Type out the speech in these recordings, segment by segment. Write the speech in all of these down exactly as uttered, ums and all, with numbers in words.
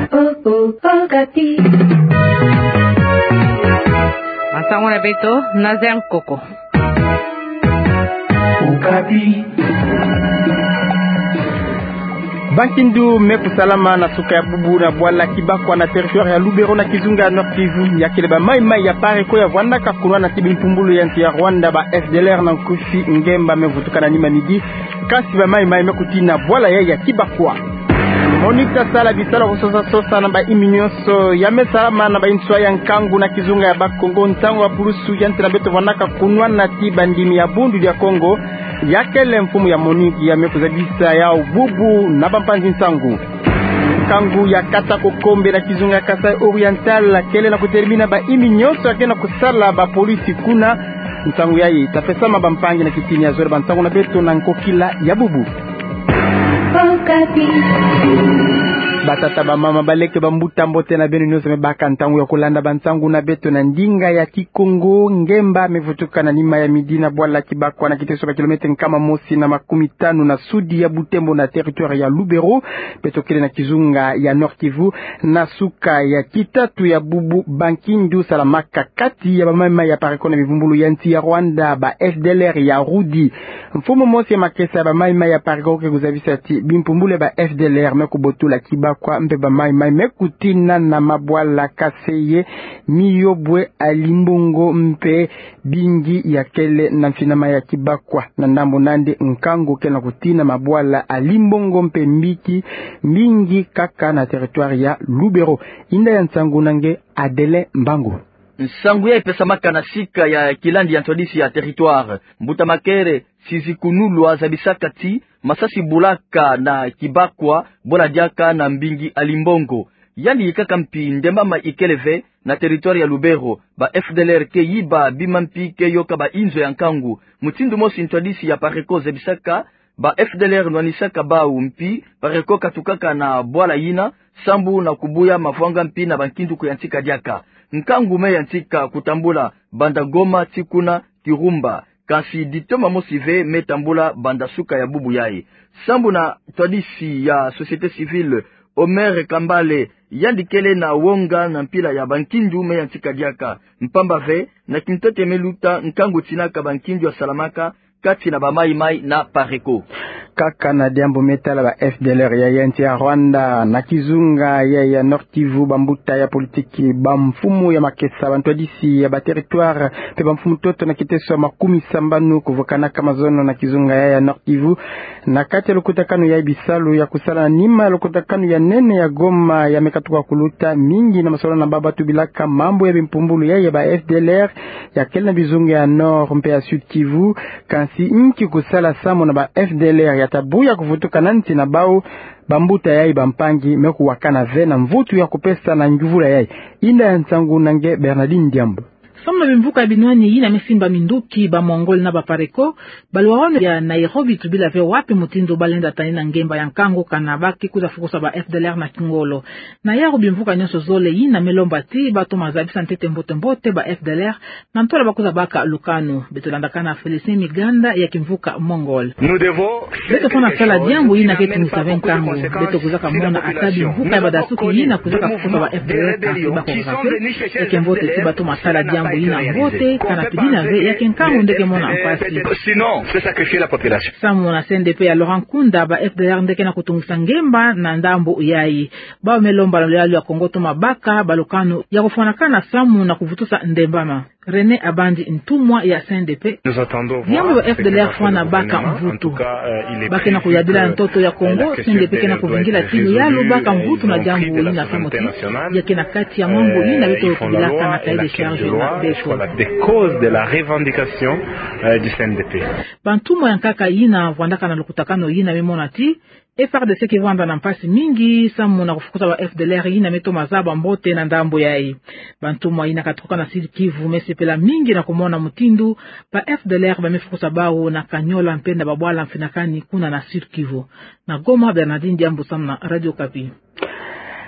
Oh, oh, Okapi. Masango na beto Nazer Koko. Okapi. Bankindu meku salama na suka ya bubu na bwala kibakwa na territoire ya Lubero na Kizunga ya Nord Kivu ya kileba mai mai ya pare ko ya Rwanda kakunwa na tibi mpumbulu ya nti ya Rwanda ba F D L R na nkufi ngemba mevutuka na nima midi kasi ba mai mai mekutina bwala ya ya kibakwa Monika sala bisala kusosa sosa na ba iminyoso ya mesalama na ba inswa ya nkangu na Kizunga ya Bakongo ntango wa purusu ya nti na beto Rwanda kakunwa na tiba ndimi ya bundu ya Kongo yakele mfumu ya Moniki ya mekuzabisa ya ububu na bampanzi nsangu kangu ya kata kokombe na Kizunga ya Kasai Oriental kele na kutermina ba imi nyoso akena kusala ba polisi kuna nsangu yayi tapesama bampangi na kitini ya zore bansangu na beto na nkokila ya bubu batata ba mama baleke bambuta mbote na benu nyose mebaka ntangu ya kulanda bansangu na beto na ndinga ya Kikongo ngemba mevutuka na nima ya midina bwala kibakwa na kiteso ba kilomita kama mosi na makumi tano na sudi ya Butembo na territoire ya Lubero beto kile na Kizunga ya Nord Kivu na suka ya kitatu ya bubu Bankindu salamaka kati ya bamama ya parekona mivumbulu ya nti ya Rwanda ba F D L R ya Rudi mfumo mosi ya makesa ya bamama ya parekoke kuzavisa ti bimpumbule ba F D L R mekubotula kiba kwa mbeba mai mai mekutina na mabwala kaseye miyobwe alimbongo mpe bingi ya kele na mfinama ya kibakwa na ndambo nande nkango kena kutina mabwala alimbongo mpe mbiki mingi kaka na territoire ya Lubero inda ya nsangu nange Adele Mbango nsangu ya ipesa maka na sika ya kilandi ya ntwadisi ya territoire mbuta makere sizikunulwa zabisaka ti masasi bulaka na kibakwa bola diaka na mbingi alimbongo yani kaka mpi ndemama ikeleve na territoire ya Lubero ba F D L R ke yiba bimampi ke yoka ba inzo ya nkangu mutindu mosi ntwadisi ya pareko zabisaka ba F D L R nwanisaka ba umpi pareko katukaka na bwala yina sambu na kubuya mafwanga mpi na bankindu kuyantika diaka nkangu me yantika kutambula banda Goma tikuna Kirumba kasi ditoma mosive metambula banda suka ya bubu yae sambu na twadisi ya société civile Omer Kambale yandikele na wonga na mpila ya bankindu me yantika diaka mpamba ve na kintote meluta nkangu tinaka bankindu ya salamaka kati na bamai mai na pareko kaka na diambo metala ba F D L R ya yanti ya Rwanda na Kizunga ya ya Nord Kivu bambuta ya politiki bamfumu ya makesa bantwadisi ya ba territoire pe bamfumu toto na kiteso makumi sambanu kuvokana kama zono na Kizunga ya ya Nord Kivu na kati ya lukutakano ya bisalu ya kusala na nima ya lukutakano ya nene ya Goma ya mekatuka kuluta mingi na masolo na baba tubilaka mambo ya bimpumbulu ya ya ba F D L R ya kelna bizunga ya Nord mpe ya Sud Kivu kansi inki kusala samo na ba F D L R ya tabuya kuvutuka nanti na bao bambuta yai bampangi meku wakana vena mvutu ya kupesa na njuvula yai inda ya nsangu nange Bernardine Diambo Sama bimvuka binwani yina mesimba minduki ba Mongol na ba Pareko balwaone ya Nairobi tubila ve wapi mutindo balenda tanina ngemba ya nkango kanabaki kuza fukusa ba F D L R na Kingolo na yaro bimvuka nyoso zole yina melomba ti bato mazabisa ntete mbote mbote ba F D L R na ntola bakuza baka Lukano betolanda kana Felicien Miganda ya kimvuka Mongol beto fona sala diambo yina ketu nisaven kango beto kuzaka mona atabi mvuka ya badasuki yina kuzaka fukusa ba F D L R kasi bako mzake ya kemvote ti bato masala diambo ina mbote kana pidina ve ya kenkango ndeke mona mpasi sinon c'est sacrifier la population samu na C N D P ya Laurent Kunda ba F D L R ndeke na kutungisa ngemba na ndambo uyai ba melomba lalo ya Kongoto mabaka balokano ya kufana kana samu na kuvutusa ndembama René Abandi ntumwa ya C N D P Yambo wa F D L R fwana baka mvutu bake na kuyadila ntoto ya Kongo C N D P kena kuvingila timu yalo baka mvutu na jambu ina samoti ya kena kati ya mambo ina beto kubilaka na kaide charge na besho des causes de la revendication euh, du C N D P bantumwa ya nkaka ina vwandaka na lukutakano ina memona ti F R D C ki vanda na mpasi mingi samu na kufukuta wa F D L R ina meto mazaba mbote na ndambo yai bantumwa ina katuka na Sud Kivu mesepela mingi na kumona mutindu pa F D L R ba mefukuta bao na Kanyola mpenda babwala mfinakani kuna na Sud Kivu na Goma Bernardine Diambo samu na Radio Kapi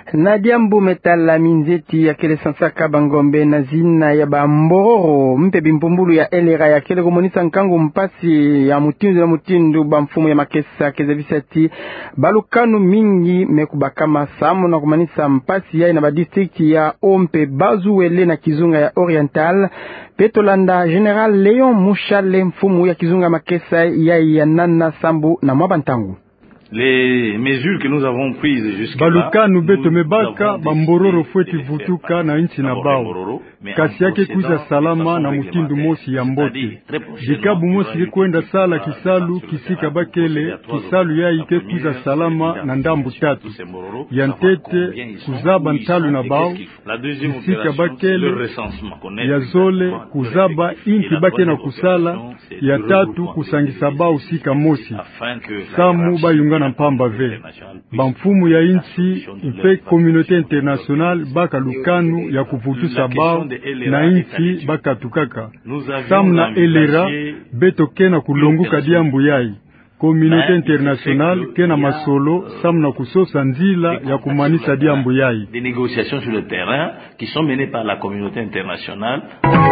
na diambu metala minzeti ya kele sansaka bangombe na zina ya bambororo mpe bimpumbulu ya elera ya kele kumonisa nkangu mpasi ya mutindu na mutindu bamfumu ya makesa kezebisati balukanu mingi mekubakama samu na kumanisa mpasi ya ina badistrikti ya ompe bazuwele na kizunga ya oriental petolanda General Leon Mushale mfumu ya kizunga makesa ya ya nana sambu na mwabantangu. Les mesures que nous avons prises jusqu'à baluka nubeto mebaka bambororo fweti vutuka na inchi na bao kasi yake kuza salama na mutindu mosi ya mbote jikabu mosi kwenda sala kisalu kisika bakele kisalu ya ike kuza salama na ndambu tatu ya ntete kuzaba ntalu na bao kisika bakele ya zole kuzaba inti bake na kusala ya tatu kusangisa bao sika mosi samu bayunga na mpamba ve bamfumu ya inchi mpe communauté internationale baka lukanu ya kuvutusa bao na inchi baka tukaka samna elera beto kena kulonguka diambu yai communauté internationale kena masolo samna kusosa nzila ya kumanisa diambu yai. Des négociations sur le terrain qui sont menées par la communauté internationale.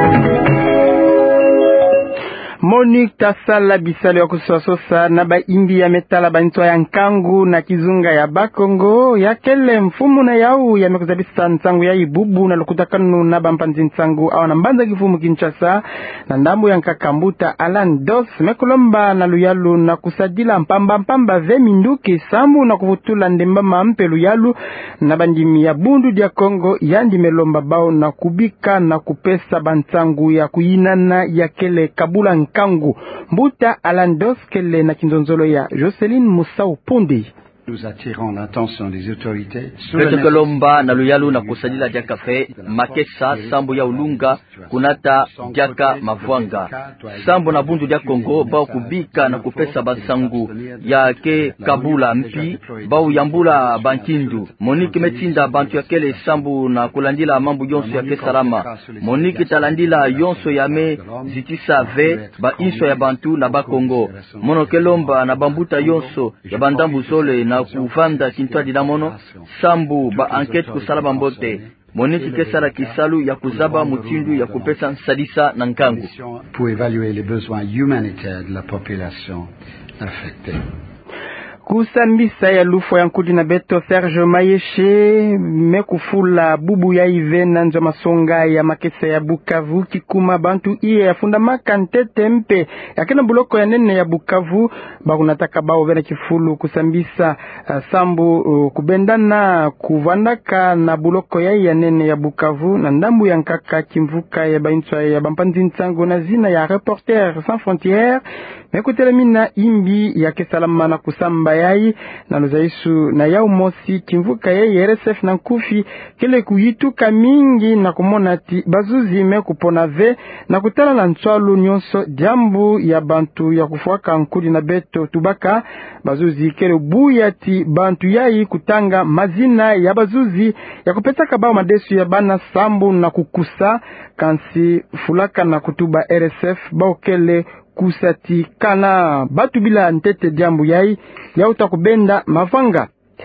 Monique tasala bisalo ya kusososa na ba imbi ya metala banitwa ya nkangu na kizunga ya bakongo ya kele mfumu na yau ya mekuzabisa nsangu ya ibubu na lukutakanu na bampanzi nsangu awa na mbanza kifumu Kinshasa na ndambu ya nkakambuta Alan Dos mekulomba na luyalu na kusadila mpamba mpamba ve minduki sambu na kuvutula ndemba mampe luyalu na bandimi ya bundu dia Kongo yandi melomba bao na kubika na kupesa bansangu ya kuyinana ya kele kabula Kangu Mbuta Alandos kele na kinzonzolo ya Jocelyn Musau Pundi. Nous attirons l'attention des autorités Peto Kolomba na luyalu na kusadila jaka fe makesa sambu ya ulunga kunata jaka mavwanga sambu na bundu dia Kongo bao kubika na kupesa basangu ya ke kabula mpi bao yambula bankindu Monique metinda bantu ya kele sambu na kulandila mambu yonso ya ke salama Monique talandila yonso ya me zitisa ve ba inso ya bantu na ba Kongo Mono Kelomba na bambuta yonso ya bandambu zole na kuvanda kintwa dinamono sambu ba enquête kusalaba mbote Monique kesala kisalu ya kuzaba mutindu ya kupesa sadisa na nkangu pour évaluer les besoins humanitaires de la population affectée. Kusambisa ya lufo ya nkudi na beto Serge Mayeshe mekufula bubu ya ivena njo masonga ya makesa ya Bukavu kikuma bantu iye ya fundamaka ntete mpe ya kena buloko ya nene ya Bukavu bakunataka bao vena kifulu kusambisa uh, sambu uh, kubendana kuvandaka na buloko ya ya nene ya Bukavu na ndambu ya nkaka kimvuka ya bainchwa ya bampanzi nsango na zina ya Reporters Sans Frontières mekutelemina imbi ya kesalama na kusamba yai na luzaisu na yau mosi kimvuka ya R S F na nkufi kele kuyituka mingi na kumona ti bazuzi mekupona ve na kutala na nchwalu nyonso jambu ya bantu ya kufuaka nkudi na beto tubaka bazuzi kele buya ti bantu yai kutanga mazina ya bazuzi ya kupetaka bao madesu ya bana sambu na kukusa kansi fulaka na kutuba R S F bao kele kusati kana batu bila ntete diambu yai ya utakubenda mavanga.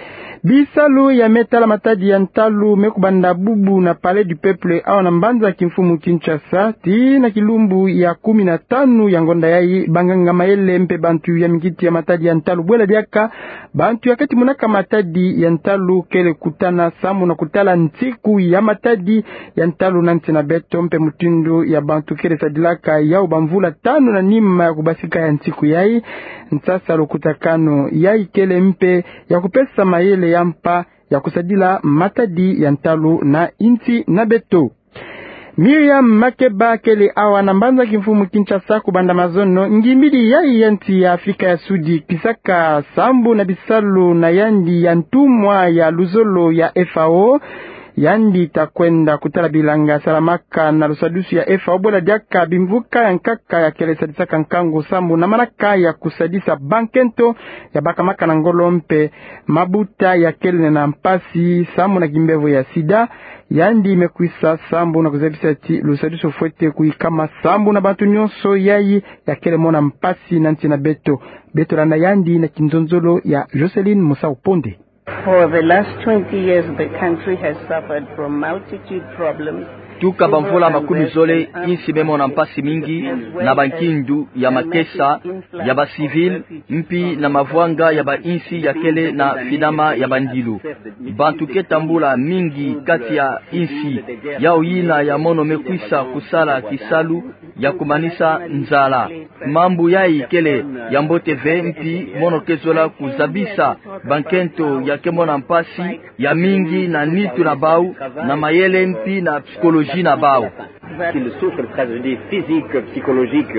Bisalu ya metala matadi ya ntalu mekubanda bubu na Palais du Peuple awa na mbanza kimfumu Kinshasa ti na kilumbu ya kumi na tanu ya ngonda yai banganga maele mpe bantu ya mingiti ya matadi ya ntalu bwela diaka bantu ya kati munaka matadi ya ntalu kele kutana samu na kutala ntiku ya matadi ya ntalu nanti na beto mpe mutindu ya bantu kele sadilaka ya ubamvula tanu na nima ya kubasika ya ntiku yai nsasa lukutakano yai kele mpe ya kupesa maele yampa ya kusadila matadi ya ntalu na inti na beto. Miriam Makeba kele awa na mbanza kimfumu Kinshasa kubanda mazono ngimbili yai yanti ya Afrika ya Sudi pisaka sambu na bisalu na yandi ya ntumwa ya luzolo ya F A O yandi takwenda kutala bilanga salamaka na lusadusu ya F A O bola diaka bimvuka ya nkaka ya kele sadisa kankango sambu na manaka ya kusadisa bankento ya bakamaka na ngolompe mabuta ya kele na mpasi sambu na gimbevo ya sida yandi imekuisa sambu na kuzabisa ti lusadusu fwete kuikama sambu na bantu nyonso yai ya kele mona mpasi nanti na beto beto landa yandi na kinzonzolo ya Jocelyn Musau Ponde. For the last twenty years, the country has suffered from multitude problems. Tuka bamvula makumi zole insi memo na mpasi mingi na bankindu ya makesa ya ba civil mpi na mavwanga ya ba insi ya kele na finama ya bandilu bantu ketambula mingi kati ya insi ya uyina ya mono mekwisa kusala kisalu ya kumanisa nzala mambu ya ikele ya mbote ve mpi mono kezola kuzabisa bankento ya kemona mpasi ya mingi na nitu na bau na mayele mpi na psikoloji na bao qu'il souffre de tragédie physique, psychologique.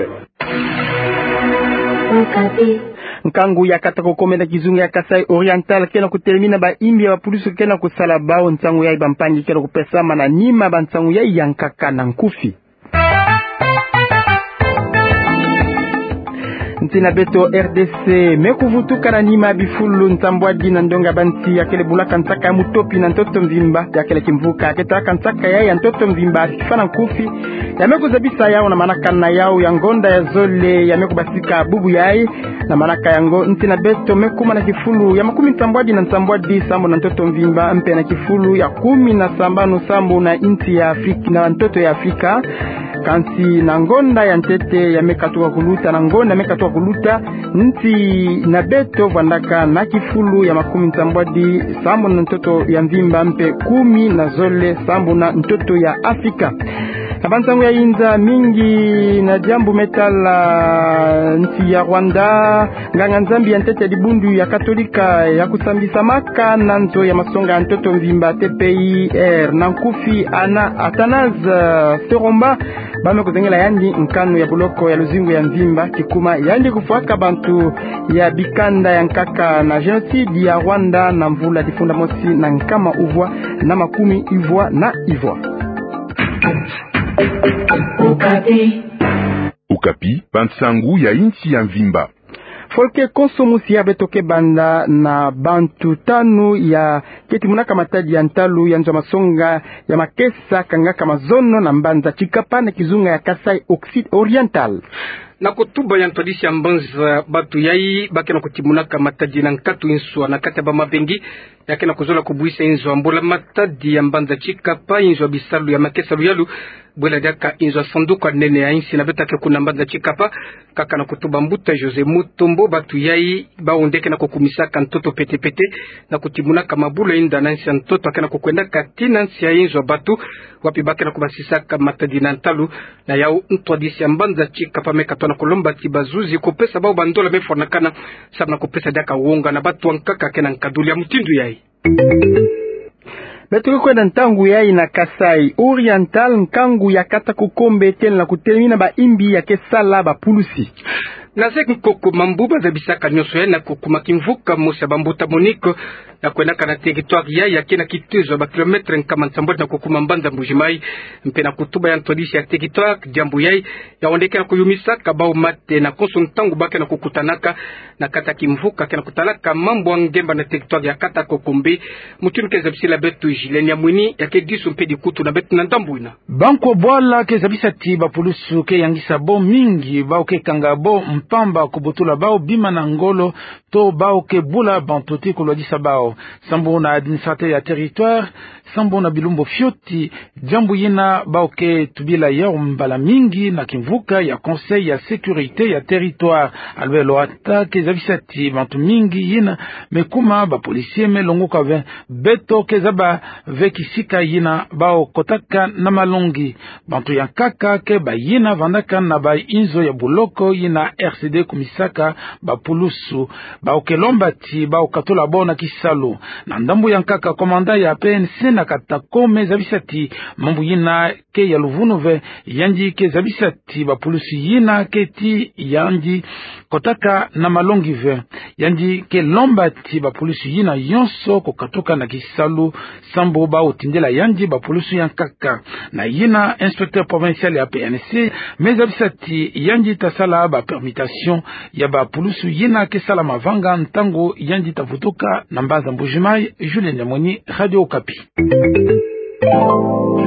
Nkangu ya katako komenda kizungu ya Kasai Oriental kena kutelemina ba imbi ya polisu kena kusala bao ntangu ya ibampangi kena kupesama na nima ba ntangu ya yankaka na nkufi. Ntina beto R D C mekuvutu kana nima bifulu ntambwa dina ndonga banti ya kele bulaka ntaka ya mutopi na ntoto mvimba ya kele kimvuka ketaka ntaka ya ya ntoto mvimba kifana nkufi ya meku zabisa yao na manaka na yao ya ngonda ya zole ya meku basika bubu yai na manaka ya ngo ntina beto mekuma na kifulu ya makumi ntambwa dina ntambwa di sambo na ntoto mvimba mpe na kifulu ya kumi na sambano sambo na inti ya Afrika na ntoto ya Afrika kansi na ngonda ya ntete ya mekatuwa kuluta na ngonda mekatuwa kuluta nti na beto vandaka na kifulu ya makumi ntambwadi sambo na ntoto ya mvimba mpe kumi na zole sambo na ntoto ya Afrika. Abantangu ya inza mingi na jambu metala nti ya Rwanda nganga nzambi ya ntete ya dibundu ya katolika ya kusambisa maka na nzo ya masonga ya ntoto mvimba T P I R na nkufi ana Atanaz Seromba bame kuzengela yandi nkanu ya buloko ya luzingu ya mvimba kikuma yandi kufuaka bantu ya bikanda ya nkaka na genocide ya Rwanda na mvula difunda mosi na nkama uvwa na makumi ivwa na ivwa. Ukapi. Ukapi, pantsangu ya inchi ya mvimba. Folke konsomusi ya betoke banda na bantu tanu ya keti munaka matadi ya ntalu ya nzo masonga ya makesa kangaka mazono na mbanza chikapa na kizunga ya Kasai Oriental. Na kutuba ya ntwadisi ya mbanza batu yai bake na kutimunaka matadi na nkatu insua na kati ya bamabengi yake na kuzola kubuisa inzo ambola matadi ya mbanza chikapa inzo bisalu ya makesa luyalu bwela daka inzo sanduka nene ya insi na betake kuna mbanza chikapa kaka na kutuba mbuta Jose Mutombo batu yai baondeke na kukumisaka ntoto pete pete na kutimunaka mabula inda na insi ya ntoto ake na kukwenda katina insi ya inzo batu wapi bake na kubasisaka matadi na ntalu na yao ntwadisi ya mbanza chikapa meka na kulomba tibazuzi kupesa bao bandola mefonakana sabu na kupesa daka uonga na batu wankaka kena nkaduli ya mtindu yai. Betuko kwenda ntangu yai na Kasai Oriental nkangu ya kata kukombe kena na kutelemina ba imbi ya kesala ba pulusi. Na zeki nkoko mambuba za bisaka nyoso ya na kukuma kimvuka mosa bambuta moniko na kwenda kana territoire ya ya kena kituzo ba kilometre nkama ntambodi na kukuma mbanza mbujimai mpena kutuba ya ntodisi ya territoire jambu yai ya ondeke na kuyumisaka bao mate na konso ntangu bake na kukutanaka na kata kimvuka kena kutalaka mambo angemba na territoire ya kata kokombe mutunu keza bisila betu jileni ya mwini ya ke disu mpedi kutu na betu na ndambuina. Banko boala keza bisati ba pulusu ke yangisa bo mingi bao ke kanga bo pamba kubutula bao bima na ngolo to bao ke bula bantoti kolwadisa bao sambo na administrateur ya territoire sambo na bilumbo fioti jambu yina bao ke tubila ya mbala mingi na kimvuka ya conseil ya sécurité ya territoire alvelo ata ke zavisati bantu mingi yina mekuma ba policier melongo ka ve beto ke zaba vekisika yina bao kotaka na malongi bantu ya kaka ke ba yina vandaka na ba inzo ya buloko yina R C D kumisaka ba pulusu ba okelomba ti ba okatola bona kisalu na ndambu ya nkaka komanda ya P N C na katakome zabisati mambu yina ke ya luvunuve yanji ke zabisati ba pulusu yina ke ti yanji kotaka na malongi ve yanji ke lomba ti ba pulusu yina yonso kokatoka na kisalu sambo ba otindela yanji ba pulusu ya nkaka na yina inspecteur provincial ya P N C mezabisati yanji tasala ba permutation ya ba pulusu yina ke sala mavanga ntango yanji tavutuka na mbaza mbujimai Julien Nyamoni Radio Okapi.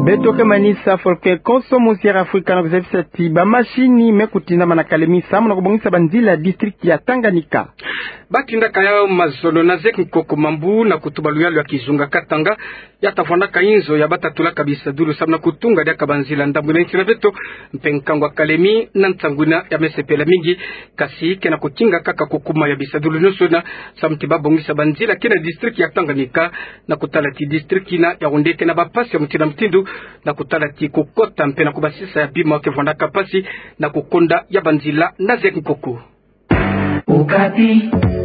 beto kemanisa folke koso musiera Afrika na kuzefisa tiba mashini mekutina manakalemisa muna kubongisa banzila district ya Tanganyika. Bakinda kaya mazolo na zeki nkoko mambu na kutubaluyalu ya kizunga katanga ya tafanda kainzo ya batatula kabisa dulu sabna kutunga dia kabanzila ndambu na intina beto mpenkangwa kalemi na ntanguna ya mesepela mingi kasi kena kukinga kaka kukuma ya bisadulu nusuna samtiba bongisa banzila kena district ya Tanganyika na kutalati district na ya undeke na bapasi ya mtina mtindu na kutalati kukota mpe na kubasisa ya bima wake vanda kapasi na kukonda ya banzila na zeki nkoko. Ukati.